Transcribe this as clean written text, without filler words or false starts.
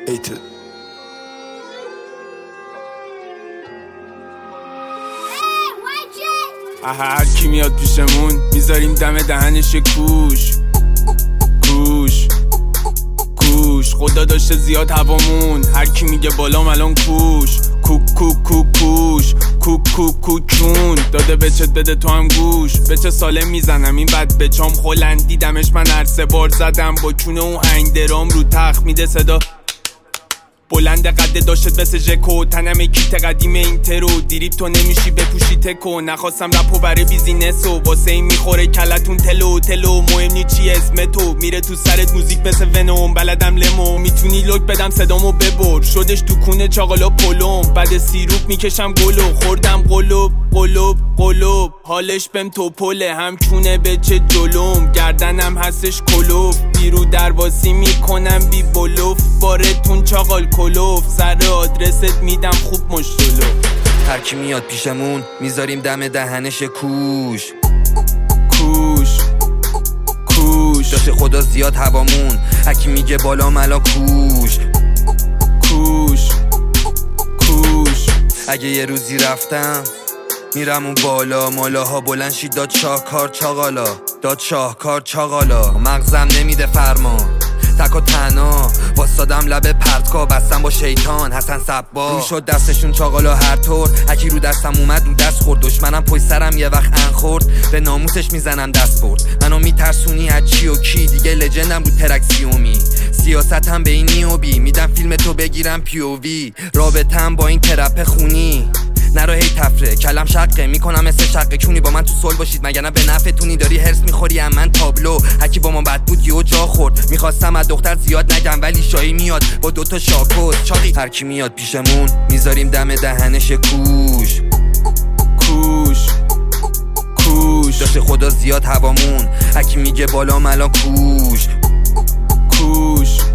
ایتل هر کی میاد پیشمون میذاریم دم دهنش کوش خدا داشته زیاد هوامون. هر کی میگه بالام الان کوش کوچون داده بچت بده تو هم گوش. بچه سالم میزنم این بد بچام خلند دیدمش من هر 3 بار زدم با چونه اون هنگ درام رو تخت میده صدا بلند قده داشت مثل ژکو تنم کیت قدیم این ترو دیریب تو نمیشی بپوشی تکو. نخواستم رپو برای بیزینسو واسه این میخوره کلتون تلو مهم نی چی اسم تو میره تو سرت موزیک مثل ونوم بلدم لمو میتونی لوک بدم صدامو ببر شدش تو کونه چاقالا پلوم بعد سیروپ میکشم گلو خوردم قلوب حالش بهم توپله هم کونه بچه جلوم گردنم هستش کلوف بیرو درواسی میکنم بی بلوف بارتون چاقال کلوف سر آدرست میدم خوب مشتلو. هر کی میاد پیشمون میذاریم دم دهنش کوش داشته خدا زیاد هوامون. هر کی میگه بالا ملا کوش اگه یه روزی رفتم میرم اون بالا مالاها بلند شید داد شاهکار چاقالا مغزم نمیده فرمان تک و تنها واسادم لب پرتکا بستم با شیطان حسن صبا رو شد دستشون چاقالا هر طور هکی رو دستم اومد رو دست خورد دشمنم پشت سرم یه وقت انخورد به ناموسش میزنم دست برد منو میترسونی از چی و کی دیگه لجندم رو ترکسیومی سیاستم به این نیوبی میدم فیلم تو بگیرم پیووی رابطم با این ترپ خونی نرو هی تفره کلم شقه میکنم مثل شقه کونی با من تو صلح باشید مگرنه به نفعتونی داری هرس میخوری ام من تابلو هکی با ما بد بود یهو جا خورد میخواستم از دختر زیاد نگم ولی شایی میاد با 2 شاکوز چاقی. هر کی میاد پیشمون میذاریم دم دهنش کوش داشته خدا زیاد هوامون. هر کی میگه بالا ملا کوش